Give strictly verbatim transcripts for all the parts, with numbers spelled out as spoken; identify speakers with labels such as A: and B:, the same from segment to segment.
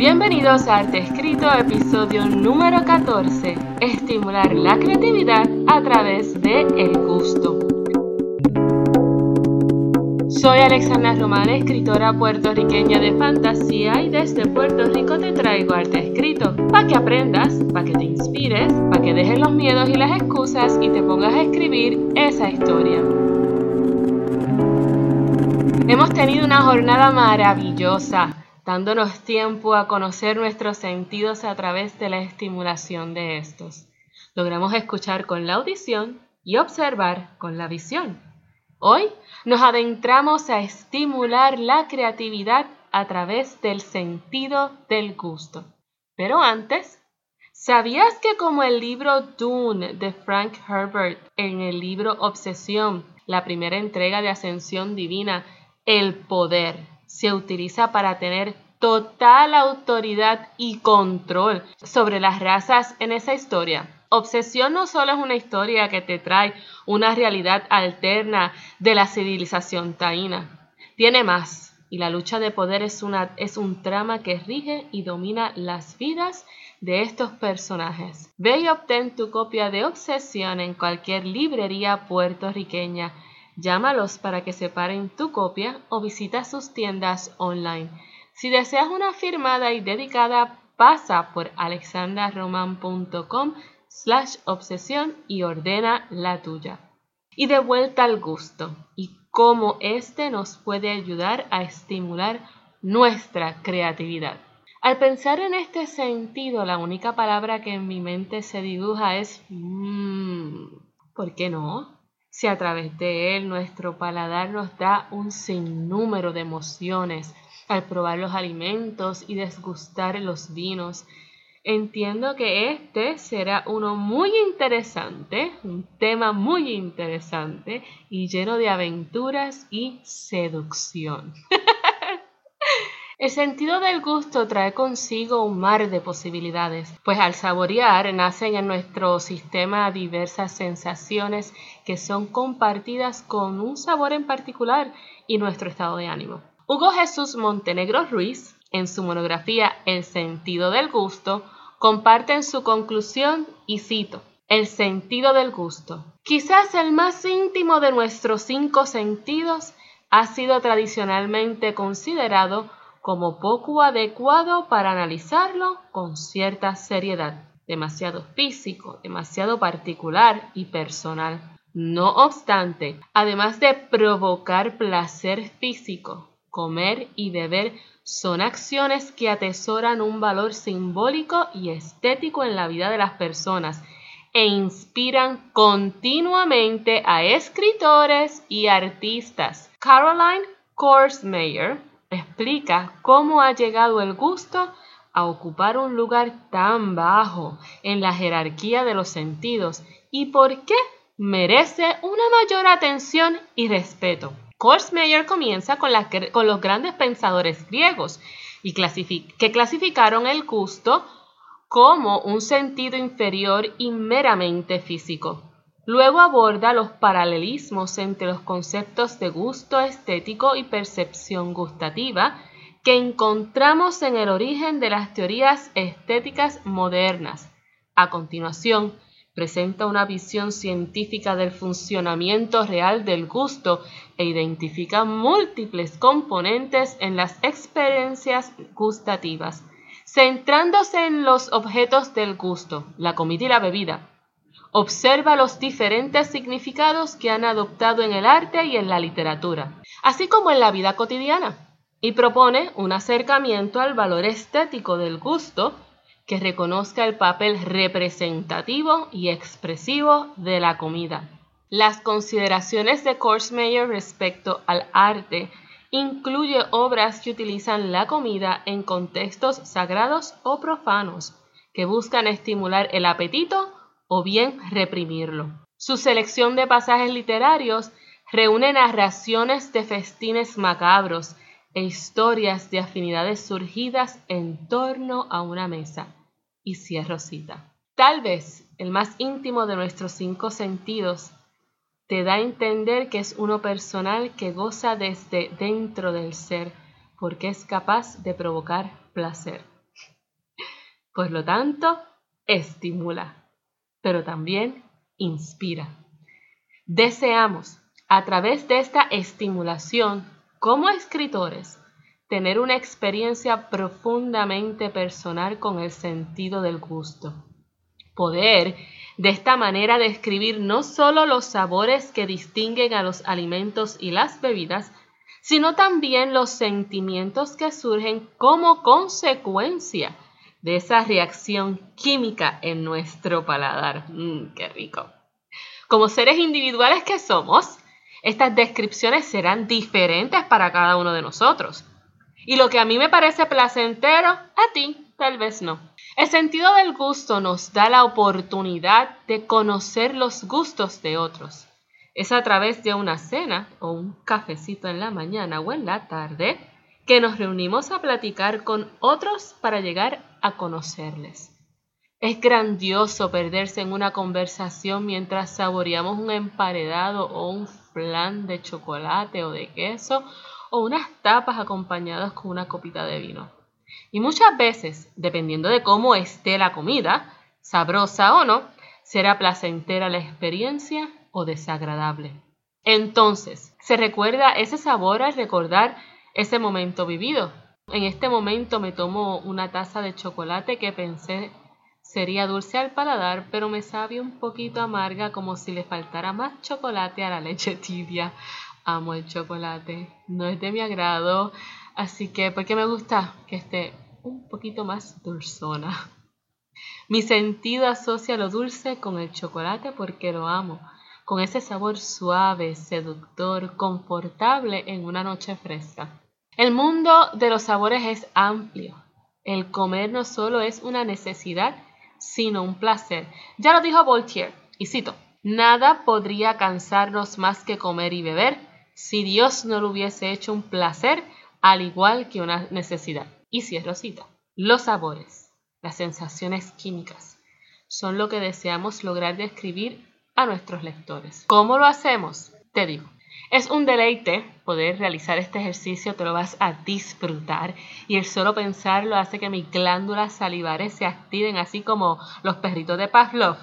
A: Bienvenidos a Arte Escrito, episodio número catorce, estimular la creatividad a través de el gusto. Soy Alexandra Román, escritora puertorriqueña de fantasía, y desde Puerto Rico te traigo Arte Escrito, para que aprendas, para que te inspires, para que dejes los miedos y las excusas y te pongas a escribir esa historia. Hemos tenido una jornada maravillosa, dándonos tiempo a conocer nuestros sentidos a través de la estimulación de estos. Logramos escuchar con la audición y observar con la visión. Hoy nos adentramos a estimular la creatividad a través del sentido del gusto. Pero antes, ¿sabías que como el libro Dune de Frank Herbert en el libro Obsesión, la primera entrega de Ascensión Divina, el poder se utiliza para tener total autoridad y control sobre las razas en esa historia? Obsesión no solo es una historia que te trae una realidad alterna de la civilización taína. Tiene más, y la lucha de poder es, una, es un trama que rige y domina las vidas de estos personajes. Ve y obtén tu copia de Obsesión en cualquier librería puertorriqueña. Llámalos para que separen tu copia o visita sus tiendas online. Si deseas una firmada y dedicada, pasa por alexandraroman punto com slash obsesión y ordena la tuya. Y de vuelta al gusto y cómo este nos puede ayudar a estimular nuestra creatividad. Al pensar en este sentido, la única palabra que en mi mente se dibuja es mmm. ¿Por qué no? Si a través de él nuestro paladar nos da un sinnúmero de emociones al probar los alimentos y desgustar los vinos. Entiendo que este será uno muy interesante, un tema muy interesante y lleno de aventuras y seducción. El sentido del gusto trae consigo un mar de posibilidades, pues al saborear nacen en nuestro sistema diversas sensaciones que son compartidas con un sabor en particular y nuestro estado de ánimo. Hugo Jesús Montenegro Ruiz, en su monografía El sentido del gusto, comparte en su conclusión, y cito: el sentido del gusto, quizás el más íntimo de nuestros cinco sentidos, ha sido tradicionalmente considerado como poco adecuado para analizarlo con cierta seriedad, demasiado físico, demasiado particular y personal. No obstante, además de provocar placer físico, comer y beber son acciones que atesoran un valor simbólico y estético en la vida de las personas e inspiran continuamente a escritores y artistas. Caroline Korsmeyer explica cómo ha llegado el gusto a ocupar un lugar tan bajo en la jerarquía de los sentidos y por qué merece una mayor atención y respeto. Korsmeyer comienza con, la, con los grandes pensadores griegos y clasific, que clasificaron el gusto como un sentido inferior y meramente físico. Luego aborda los paralelismos entre los conceptos de gusto estético y percepción gustativa que encontramos en el origen de las teorías estéticas modernas. A continuación, presenta una visión científica del funcionamiento real del gusto e identifica múltiples componentes en las experiencias gustativas, centrándose en los objetos del gusto, la comida y la bebida. Observa los diferentes significados que han adoptado en el arte y en la literatura, así como en la vida cotidiana, y propone un acercamiento al valor estético del gusto que reconozca el papel representativo y expresivo de la comida. Las consideraciones de Korsmeyer respecto al arte incluye obras que utilizan la comida en contextos sagrados o profanos, que buscan estimular el apetito o bien reprimirlo. Su selección de pasajes literarios reúne narraciones de festines macabros e historias de afinidades surgidas en torno a una mesa. Y cierro cita. Tal vez el más íntimo de nuestros cinco sentidos te da a entender que es uno personal que goza desde dentro del ser, porque es capaz de provocar placer. Por lo tanto, estimula, pero también inspira. Deseamos, a través de esta estimulación, como escritores, tener una experiencia profundamente personal con el sentido del gusto. Poder, de esta manera, describir no solo los sabores que distinguen a los alimentos y las bebidas, sino también los sentimientos que surgen como consecuencia de esa reacción química en nuestro paladar. ¡Mmm, qué rico! Como seres individuales que somos, estas descripciones serán diferentes para cada uno de nosotros. Y lo que a mí me parece placentero, a ti tal vez no. El sentido del gusto nos da la oportunidad de conocer los gustos de otros. Es a través de una cena o un cafecito en la mañana o en la tarde que nos reunimos a platicar con otros para llegar a conocerles. Es grandioso perderse en una conversación mientras saboreamos un emparedado o un flan de chocolate o de queso o unas tapas acompañadas con una copita de vino. Y muchas veces, dependiendo de cómo esté la comida, sabrosa o no, será placentera la experiencia o desagradable. Entonces, se recuerda ese sabor al recordar ese momento vivido. En este momento me tomo una taza de chocolate que pensé sería dulce al paladar, pero me sabe un poquito amarga, como si le faltara más chocolate a la leche tibia. Amo el chocolate, no es de mi agrado, así que porque me gusta que esté un poquito más dulzona. Mi sentido asocia lo dulce con el chocolate porque lo amo, con ese sabor suave, seductor, confortable en una noche fresca. El mundo de los sabores es amplio. El comer no solo es una necesidad, sino un placer. Ya lo dijo Voltaire, y cito: nada podría cansarnos más que comer y beber si Dios no lo hubiese hecho un placer al igual que una necesidad. Y cierro cita. Los sabores, las sensaciones químicas, son lo que deseamos lograr describir a nuestros lectores. ¿Cómo lo hacemos? Te digo. Es un deleite poder realizar este ejercicio, te lo vas a disfrutar y el solo pensarlo hace que mis glándulas salivares se activen así como los perritos de Pavlov.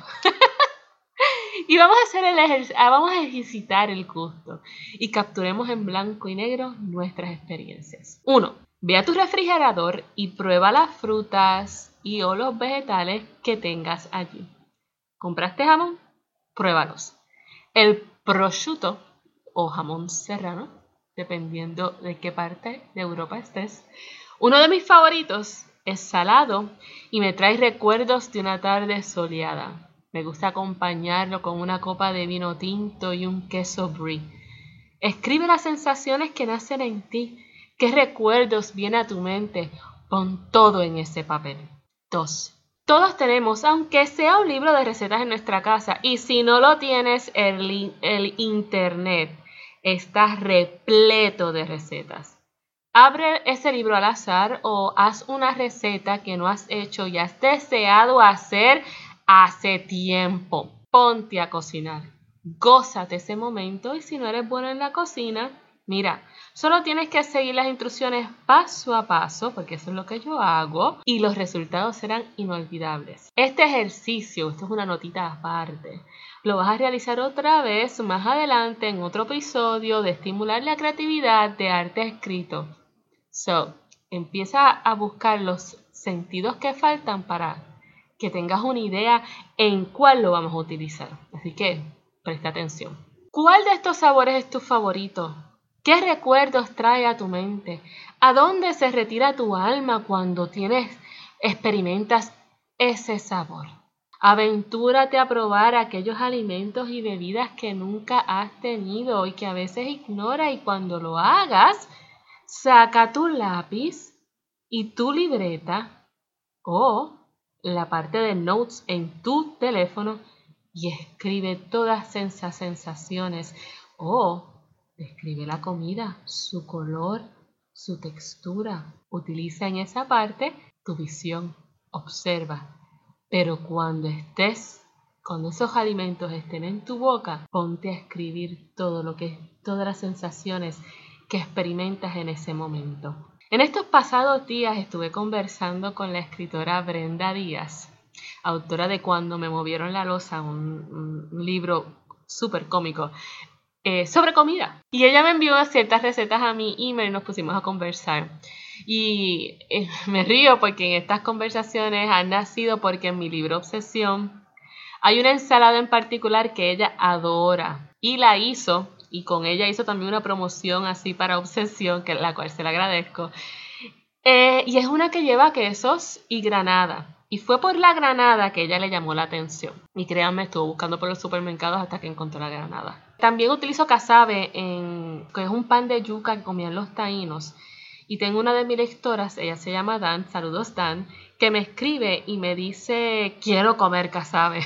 A: Y vamos a, hacer el ejer- vamos a ejercitar el gusto y capturemos en blanco y negro nuestras experiencias. uno. Ve a tu refrigerador y prueba las frutas y o los vegetales que tengas allí. ¿Compraste jamón? Pruébalos. El prosciutto o jamón serrano, dependiendo de qué parte de Europa estés. Uno de mis favoritos es salado y me trae recuerdos de una tarde soleada. Me gusta acompañarlo con una copa de vino tinto y un queso brie. Escribe las sensaciones que nacen en ti. ¿Qué recuerdos vienen a tu mente? Pon todo en ese papel. dos. Todos tenemos, aunque sea un libro de recetas en nuestra casa, y si no lo tienes, el, el internet está repleto de recetas. Abre ese libro al azar o haz una receta que no has hecho y has deseado hacer hace tiempo. Ponte a cocinar. Gózate ese momento y si no eres bueno en la cocina, mira, solo tienes que seguir las instrucciones paso a paso, porque eso es lo que yo hago, y los resultados serán inolvidables. Este ejercicio, esto es una notita aparte, lo vas a realizar otra vez más adelante en otro episodio de estimular la creatividad de arte escrito. So, empieza a buscar los sentidos que faltan para que tengas una idea en cuál lo vamos a utilizar. Así que, presta atención. ¿Cuál de estos sabores es tu favorito? ¿Qué recuerdos trae a tu mente? ¿A dónde se retira tu alma cuando tienes, experimentas ese sabor? Aventúrate a probar aquellos alimentos y bebidas que nunca has tenido y que a veces ignoras, y cuando lo hagas, saca tu lápiz y tu libreta o la parte de notes en tu teléfono y escribe todas esas sensaciones o describe la comida, su color, su textura. Utiliza en esa parte tu visión, observa. Pero cuando estés, cuando esos alimentos estén en tu boca, ponte a escribir todo lo que, todas las sensaciones que experimentas en ese momento. En estos pasados días estuve conversando con la escritora Brenda Díaz, autora de Cuando me movieron la losa, un, un libro súper cómico eh, sobre comida. Y ella me envió ciertas recetas a mi email y nos pusimos a conversar. Y eh, me río porque en estas conversaciones han nacido porque en mi libro Obsesión hay una ensalada en particular que ella adora y la hizo. Y con ella hizo también una promoción así para Obsesión, que la cual se la agradezco. Eh, y es una que lleva quesos y granada. Y fue por la granada que ella le llamó la atención. Y créanme, estuvo buscando por los supermercados hasta que encontró la granada. También utilizo casabe, en, que es un pan de yuca que comían los taínos. Y tengo una de mis lectoras, ella se llama Dan, saludos Dan, que me escribe y me dice, quiero comer casabe.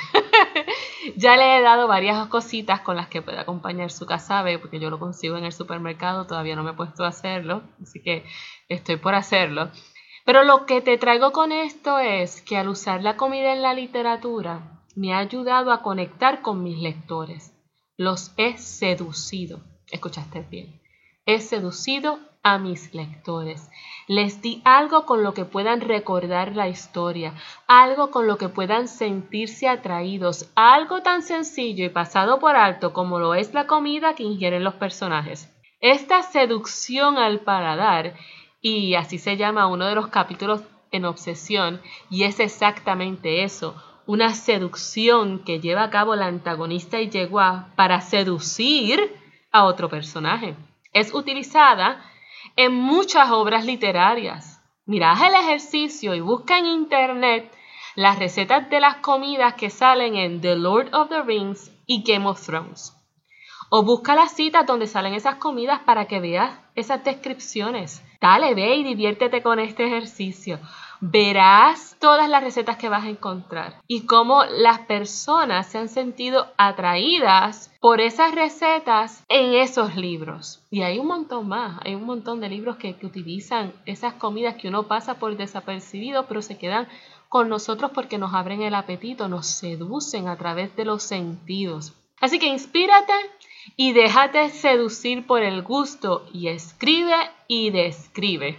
A: Ya le he dado varias cositas con las que puede acompañar su casabe, porque yo lo consigo en el supermercado, todavía no me he puesto a hacerlo, así que estoy por hacerlo. Pero lo que te traigo con esto es que al usar la comida en la literatura, me ha ayudado a conectar con mis lectores. Los he seducido, escuchaste bien, he seducido a mis lectores. Les di algo con lo que puedan recordar la historia, algo con lo que puedan sentirse atraídos, algo tan sencillo y pasado por alto como lo es la comida que ingieren los personajes. Esta seducción al paladar, y así se llama uno de los capítulos en Obsesión, y es exactamente eso, una seducción que lleva a cabo la antagonista y yegua para seducir a otro personaje. Es utilizada en muchas obras literarias. Mira, haz el ejercicio y busca en internet las recetas de las comidas que salen en The Lord of the Rings y Game of Thrones. O busca las citas donde salen esas comidas para que veas esas descripciones. Dale, ve y diviértete con este ejercicio. Verás todas las recetas que vas a encontrar y cómo las personas se han sentido atraídas por esas recetas en esos libros. Y hay un montón más, hay un montón de libros que, que utilizan esas comidas que uno pasa por desapercibido, pero se quedan con nosotros porque nos abren el apetito, nos seducen a través de los sentidos. Así que inspírate y déjate seducir por el gusto y escribe y describe.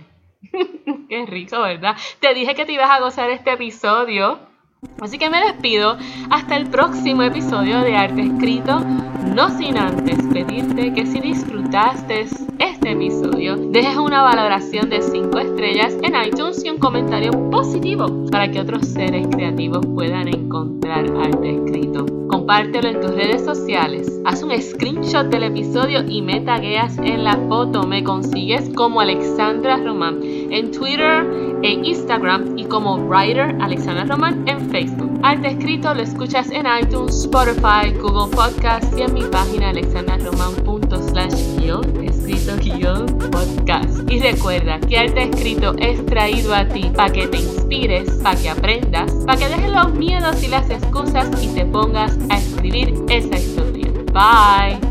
A: Qué rico, ¿verdad? Te dije que te ibas a gozar este episodio. Así que me despido hasta el próximo episodio de Arte Escrito, no sin antes pedirte que si disfrutaste este episodio, dejes una valoración de cinco estrellas en iTunes y un comentario positivo para que otros seres creativos puedan encontrar Arte Escrito. Compártelo en tus redes sociales, haz un screenshot del episodio y me tagueas en la foto. Me consigues como Alexandra Román en Twitter e Instagram y como Writer Alexandra Román en Facebook. Arte Escrito lo escuchas en iTunes, Spotify, Google Podcasts y en mi página alexandraroman.com slash guión, escrito guión podcast. Y recuerda que Arte Escrito es traído a ti para que te inspires, para que aprendas, para que dejes los miedos y las excusas y te pongas a escribir esa historia. Bye.